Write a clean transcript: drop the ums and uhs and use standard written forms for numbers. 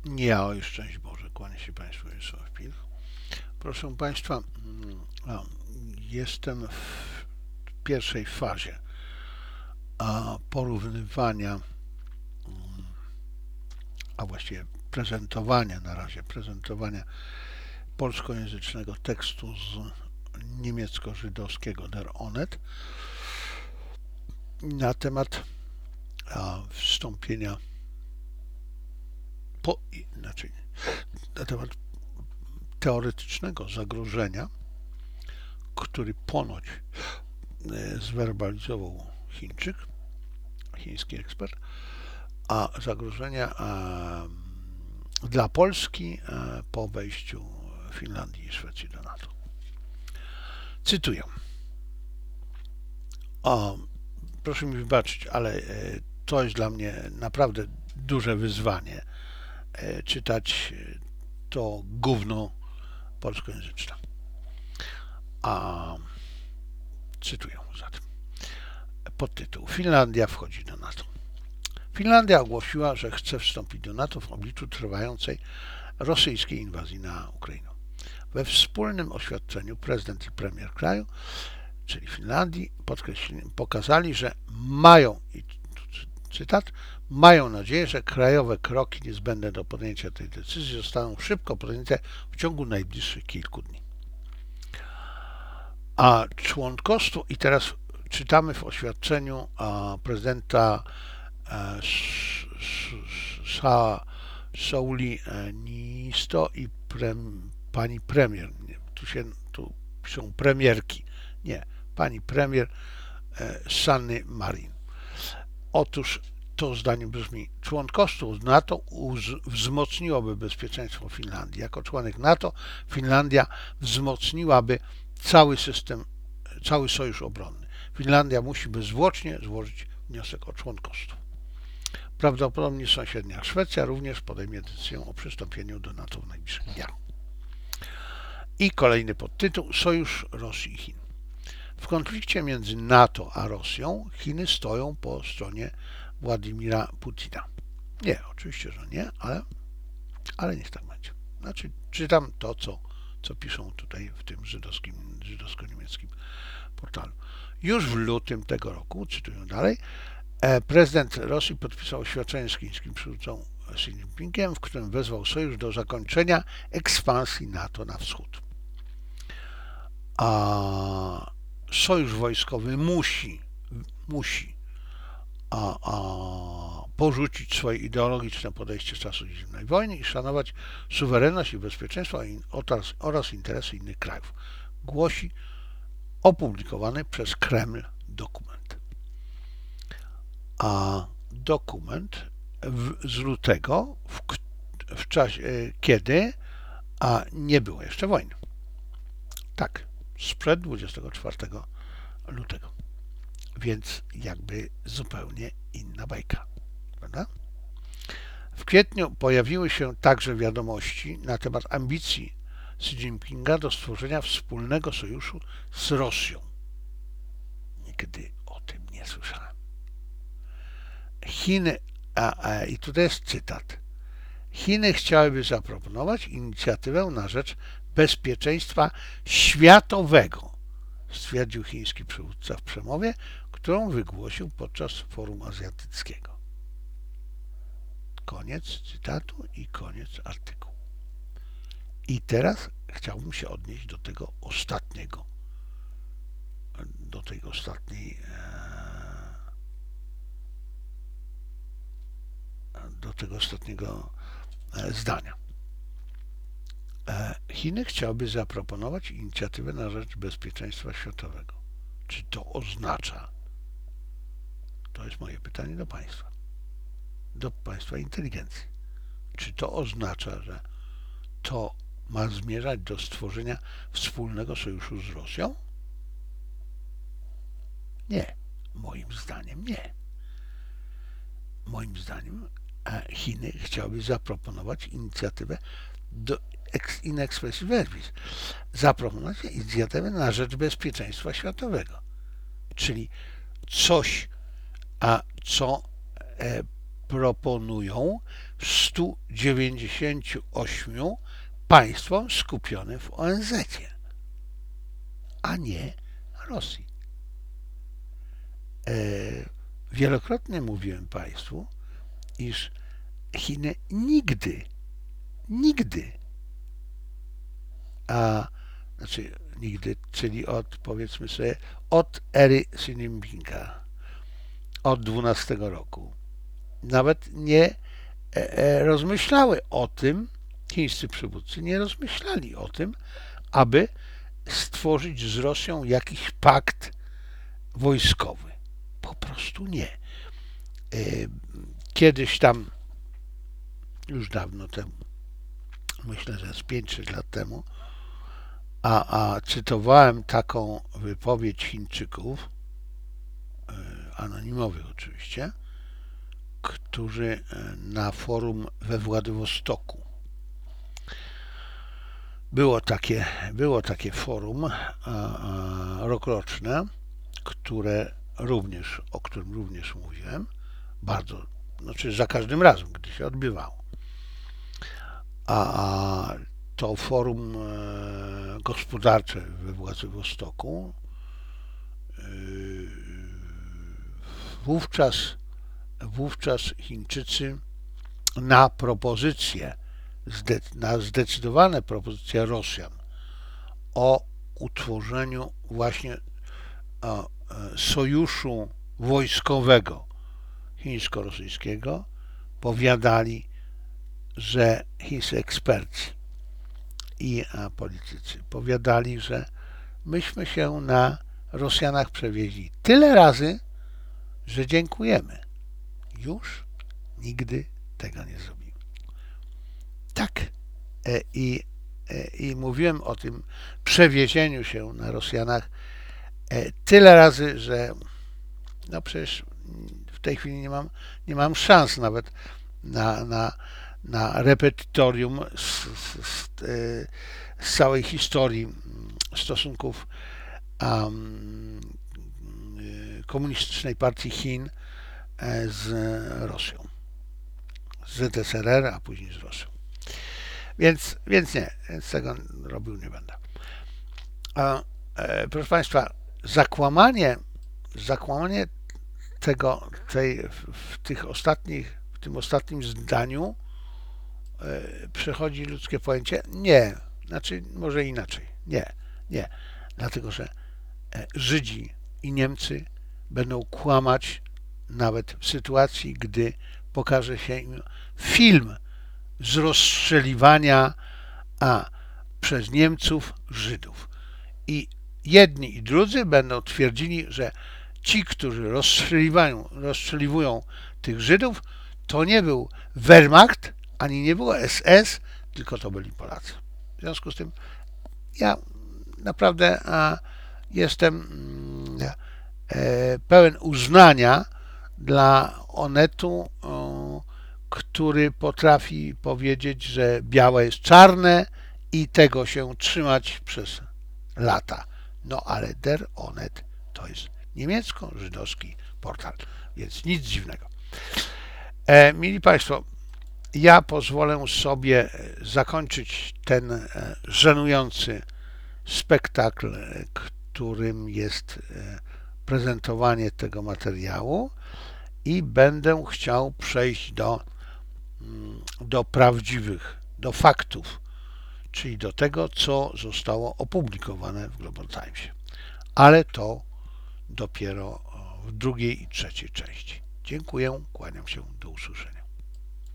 Ja, oj, szczęść Boże, kłanię się Państwu, Wiesław Pilch. Proszę Państwa, jestem w pierwszej fazie porównywania, a właściwie prezentowania polskojęzycznego tekstu z niemiecko-żydowskiego Der Onet na temat wstąpienia na temat teoretycznego zagrożenia, który ponoć zwerbalizował Chińczyk, chiński ekspert, a zagrożenia dla Polski po wejściu Finlandii i Szwecji do NATO. Cytuję. Proszę mi wybaczyć, ale to jest dla mnie naprawdę duże wyzwanie czytać to gówno polskojęzyczne. Cytuję zatem. Podtytuł: Finlandia wchodzi do NATO. Finlandia ogłosiła, że chce wstąpić do NATO w obliczu trwającej rosyjskiej inwazji na Ukrainę. We wspólnym oświadczeniu prezydent i premier kraju, czyli Finlandii, pokazali, że mają, i cytat, mają nadzieję, że krajowe kroki niezbędne do podjęcia tej decyzji zostaną szybko podjęte w ciągu najbliższych kilku dni. A członkostwo, i teraz czytamy w oświadczeniu prezydenta Sauli Niinisto i pani premier, tu piszą premierki, nie, pani premier Sanny Marin. Otóż to zdanie brzmi: członkostwo w NATO wzmocniłoby bezpieczeństwo Finlandii. Jako członek NATO Finlandia wzmocniłaby cały sojusz obronny. Finlandia musi bezzwłocznie złożyć wniosek o członkostwo. Prawdopodobnie sąsiednia Szwecja również podejmie decyzję o przystąpieniu do NATO w najbliższych dniach. I kolejny podtytuł: Sojusz Rosji i Chin. W konflikcie między NATO a Rosją Chiny stoją po stronie Władimira Putina. Nie, oczywiście, że nie, ale niech tak będzie. Znaczy, czytam to, co piszą tutaj w tym żydowsko-niemieckim portalu. Już w lutym tego roku, cytuję dalej, prezydent Rosji podpisał oświadczenie z chińskim przywódcą Xi Jinpingiem, w którym wezwał sojusz do zakończenia ekspansji NATO na wschód. Sojusz wojskowy musi porzucić swoje ideologiczne podejście z czasów zimnej wojny i szanować suwerenność i bezpieczeństwo oraz interesy innych krajów, głosi opublikowany przez Kreml dokument. Dokument z lutego, w czasie, kiedy nie było jeszcze wojny. Tak, sprzed 24 lutego. Więc jakby zupełnie inna bajka, prawda? W kwietniu pojawiły się także wiadomości na temat ambicji Xi Jinpinga do stworzenia wspólnego sojuszu z Rosją. Nigdy o tym nie słyszałem. Chiny, i tutaj jest cytat: Chiny chciałyby zaproponować inicjatywę na rzecz bezpieczeństwa światowego, stwierdził chiński przywódca w przemowie, którą wygłosił podczas forum azjatyckiego. Koniec cytatu i koniec artykułu. I teraz chciałbym się odnieść do tego ostatniego, zdania. Chiny chciałyby zaproponować inicjatywę na rzecz bezpieczeństwa światowego. Czy to oznacza, to jest moje pytanie do Państwa inteligencji, czy to oznacza, że to ma zmierzać do stworzenia wspólnego sojuszu z Rosją? Nie. Moim zdaniem nie. Moim zdaniem Chiny chciałyby zaproponować inicjatywę in expressis verbis, zaproponować inicjatywę na rzecz bezpieczeństwa światowego, czyli coś, co proponują 198 państwom skupionym w ONZ-cie, a nie Rosji. Wielokrotnie mówiłem Państwu, iż Chiny nigdy, czyli powiedzmy sobie, od ery Xi Jinpinga, od 12 roku, nawet nie rozmyślały o tym, chińscy przywódcy nie rozmyślali o tym, aby stworzyć z Rosją jakiś pakt wojskowy. Po prostu nie. Kiedyś tam, już dawno temu, myślę, że z 5-6 lat temu, a cytowałem taką wypowiedź Chińczyków, anonimowych oczywiście, którzy na forum we Władywostoku, było takie forum rokroczne, o którym również mówiłem, bardzo, za każdym razem, gdy się odbywało. A to forum gospodarcze we Władywostoku wówczas Chińczycy na zdecydowane propozycje Rosjan o utworzeniu właśnie sojuszu wojskowego chińsko-rosyjskiego powiadali, że chińscy eksperci i politycy powiadali, że myśmy się na Rosjanach przewieźli tyle razy, że dziękujemy. Już nigdy tego nie zrobimy. Tak. I mówiłem o tym przewiezieniu się na Rosjanach tyle razy, że no przecież w tej chwili nie mam szans nawet na repetytorium z całej historii stosunków komunistycznej partii Chin z Rosją, z ZSRR, a później z Rosją. Więc tego robił nie będę. Proszę Państwa, zakłamanie w tym ostatnim zdaniu przechodzi ludzkie pojęcie? Nie. Może inaczej. Nie. Dlatego, że Żydzi i Niemcy będą kłamać nawet w sytuacji, gdy pokaże się im film z rozstrzeliwania przez Niemców Żydów. I jedni i drudzy będą twierdzili, że ci, którzy rozstrzeliwują tych Żydów, to nie był Wehrmacht, ani nie było SS, tylko to byli Polacy. W związku z tym ja naprawdę jestem pełen uznania dla Onetu, który potrafi powiedzieć, że białe jest czarne i tego się trzymać przez lata. No ale Der Onet to jest niemiecko-żydowski portal, więc nic dziwnego. Mili Państwo, ja pozwolę sobie zakończyć ten żenujący spektakl, którym jest prezentowanie tego materiału i będę chciał przejść do faktów, czyli do tego, co zostało opublikowane w Global Timesie. Ale to dopiero w drugiej i trzeciej części. Dziękuję, kłaniam się, do usłyszenia.